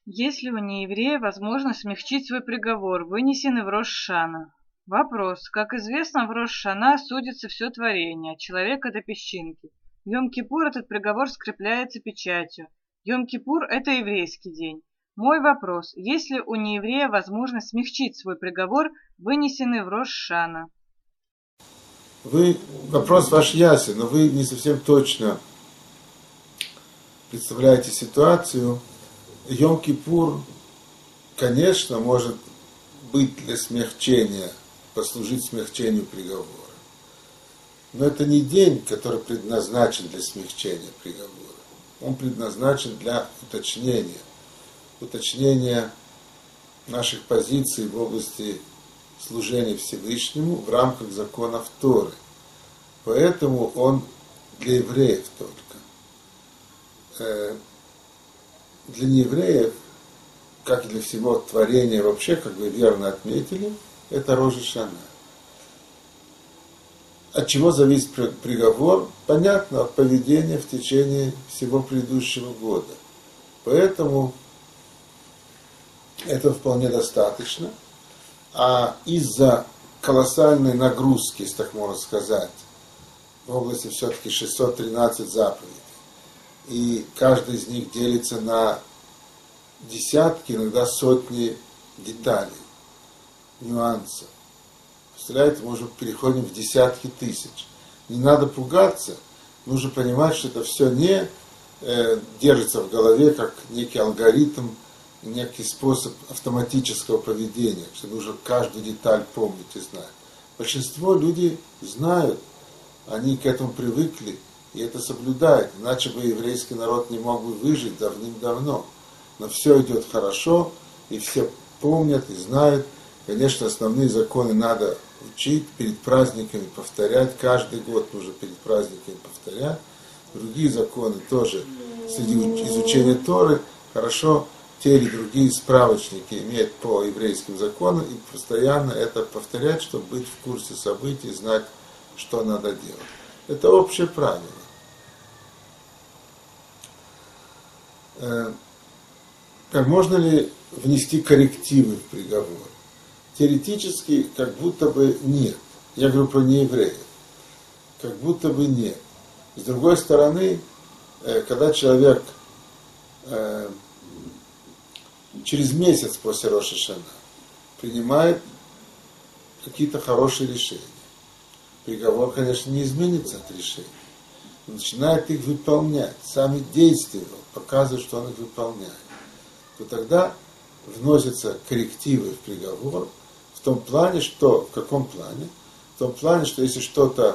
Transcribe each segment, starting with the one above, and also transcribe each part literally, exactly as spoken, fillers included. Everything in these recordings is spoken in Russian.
Есть ли у нееврея возможность смягчить свой приговор, вынесенный в Рош ха-Шана? Вопрос. Как известно, в Рош ха-Шана судится все творение, человек это песчинки. В Йом-Кипур этот приговор скрепляется печатью. Йом-Кипур это еврейский день. Мой вопрос. Есть ли у нееврея возможность смягчить свой приговор, вынесенный в Рош ха-Шана? Вы, вопрос ваш ясен, но вы не совсем точно представляете ситуацию. Йом-Кипур, конечно, может быть для смягчения, послужить смягчению приговора. Но это не день, который предназначен для смягчения приговора. Он предназначен для уточнения. Уточнения наших позиций в области служения Всевышнему в рамках законов Торы. Поэтому он для евреев только. Для неевреев, как и для всего творения вообще, как вы верно отметили, это Рош ха-Шана. От чего зависит приговор? Понятно, от поведения в течение всего предыдущего года. Поэтому этого вполне достаточно. А из-за колоссальной нагрузки, если так можно сказать, в области все-таки шестьсот тринадцать заповедей, и каждый из них делится на десятки, иногда сотни деталей, нюансов. Представляете, мы уже переходим в десятки тысяч. Не надо пугаться, нужно понимать, что это все не э, держится в голове, как некий алгоритм, некий способ автоматического поведения, что нужно каждую деталь помнить и знать. Большинство людей знают, они к этому привыкли, и это соблюдают, иначе бы еврейский народ не мог бы выжить давным-давно. Но все идет хорошо, и все помнят и знают. Конечно, основные законы надо учить, перед праздниками повторять, каждый год нужно перед праздниками повторять. Другие законы тоже среди изучения Торы хорошо те или другие справочники имеют по еврейским законам, и постоянно это повторять, чтобы быть в курсе событий, знать, что надо делать. Это общее правило. Как можно ли внести коррективы в приговор? Теоретически, как будто бы нет. Я говорю про неевреев. Как будто бы нет. С другой стороны, когда человек через месяц после Рош ха-Шана принимает какие-то хорошие решения, приговор, конечно, не изменится от решений. Начинает их выполнять, сами действия показывают, что он их выполняет, то тогда вносятся коррективы в приговор в том плане, что, в каком плане? В том плане, что если что-то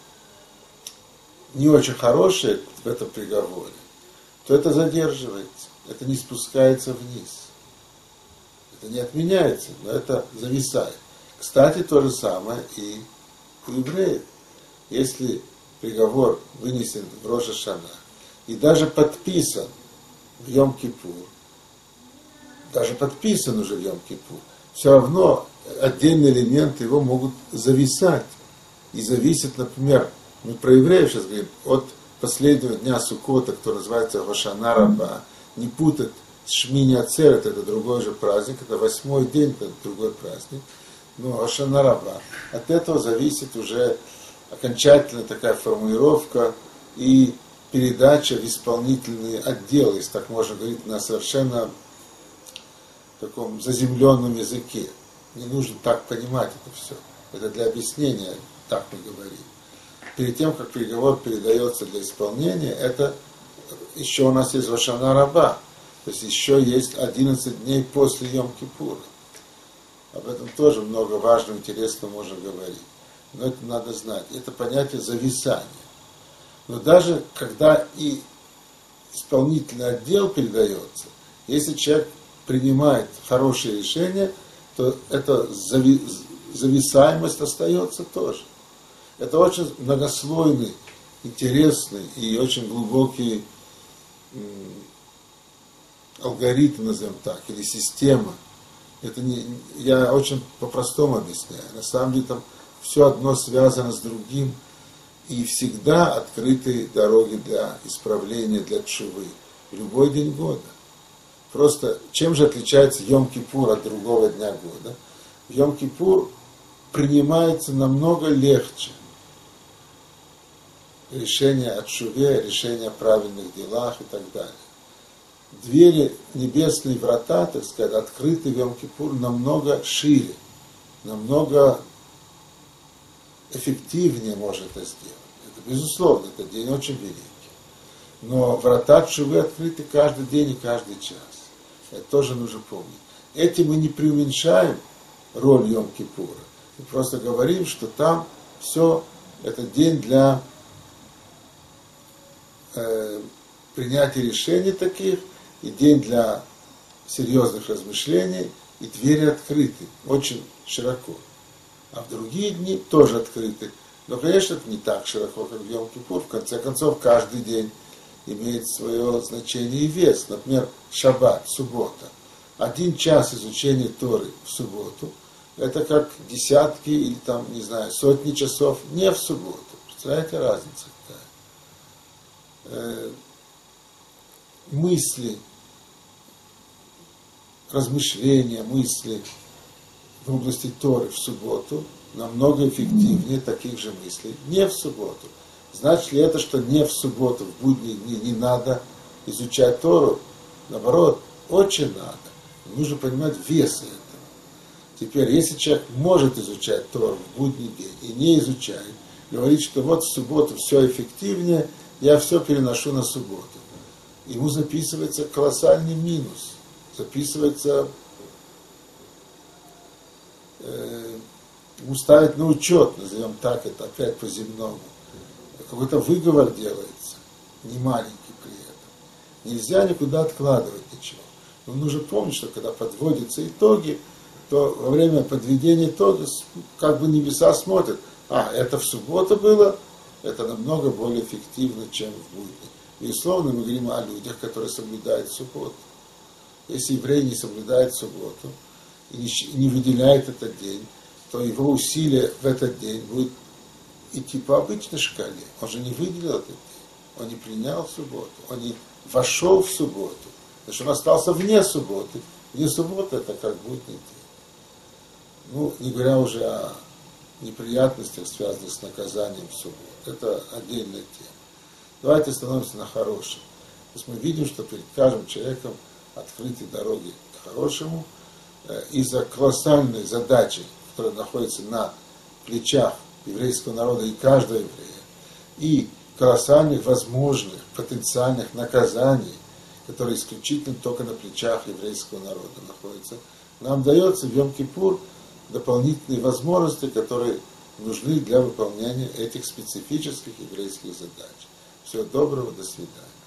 не очень хорошее в этом приговоре, то это задерживается, это не спускается вниз. Это не отменяется, но это зависает. Кстати, то же самое и у евреев. Если приговор вынесен в Рош ха-Шана и даже подписан в Йом-Кипур, даже подписан уже в Йом-Кипур, все равно отдельные элементы его могут зависать. И зависит, например, мы про евреев сейчас говорим, от последнего дня Суккота, который называется Хошана Раба, не путать с Шмини Ацерет, это другой же праздник, это восьмой день, это другой праздник, но Хошана Раба. От этого зависит уже окончательная такая формулировка и передача в исполнительный отдел, если так можно говорить, на совершенно таком заземленном языке. Не нужно так понимать это все. Это для объяснения, так мы говорим. Перед тем, как приговор передается для исполнения, это еще у нас есть Хошана Раба. То есть еще есть одиннадцать дней после Йом-Кипура. Об этом тоже много важного, интересного можно говорить. Но это надо знать. Это понятие зависания. Но даже когда и исполнительный отдел передается, если человек принимает хорошее решение, то эта зави... зависаемость остается тоже. Это очень многослойный, интересный и очень глубокий м, алгоритм, назовем так, или система. Это не, я очень по-простому объясняю. На самом деле там все одно связано с другим, и всегда открыты дороги для исправления, для тшувы. В любой день года. Просто чем же отличается Йом-Кипур от другого дня года? В Йом-Кипур принимается намного легче решение о тшуве, решение о правильных делах и так далее. Двери, небесные врата, так сказать, открыты в Йом-Кипур намного шире, намного эффективнее может это сделать. Это безусловно, это день очень великий. Но врата тшувы открыты каждый день и каждый час. Это тоже нужно помнить. Этим мы не преуменьшаем роль Йом-Кипура. Мы просто говорим, что там все, это день для э, принятия решений таких, и день для серьезных размышлений, и двери открыты очень широко. А в другие дни тоже открыты. Но, конечно, это не так широко, как в Йом-Кипур. В конце концов, каждый день имеет свое значение и вес. Например, шаббат, суббота. Один час изучения Торы в субботу, это как десятки или там, не знаю, сотни часов не в субботу. Представляете, разница какая? Э, мысли, размышления, мысли в области Торы в субботу намного эффективнее таких же мыслей не в субботу. Значит ли это, что не в субботу, в будние дни не надо изучать Тору? Наоборот, очень надо. Нужно понимать вес этого. Теперь, если человек может изучать Тору в будний день и не изучает, говорит, что вот в субботу все эффективнее, я все переношу на субботу. Ему записывается колоссальный минус. Записывается, э, ему ставят на учет, назовем так это, опять по-земному. Какой-то выговор делается, не маленький при этом. Нельзя никуда откладывать ничего. Но нужно помнить, что когда подводятся итоги, то во время подведения итогов как бы небеса смотрят, а, это в субботу было, это намного более эффективно, чем в будни. Безусловно, мы говорим о людях, которые соблюдают субботу. Если еврей не соблюдает субботу и не выделяет этот день, то его усилия в этот день будут идти по обычной шкале. Он же не выделил этот день, он не принял субботу, он не вошел в субботу. Потому что он остался вне субботы. Вне субботы это как будний день. Ну, не говоря уже о неприятностях, связанных с наказанием в субботу. Это отдельная тема. Давайте остановимся на хорошем. То есть мы видим, что перед каждым человеком открыты дороги к хорошему. Из-за колоссальной задачи, которая находится на плечах еврейского народа и каждого еврея, и колоссальных возможных, потенциальных наказаний, которые исключительно только на плечах еврейского народа находятся, нам дается в Йом-Кипур дополнительные возможности, которые нужны для выполнения этих специфических еврейских задач. Всего доброго, до свидания.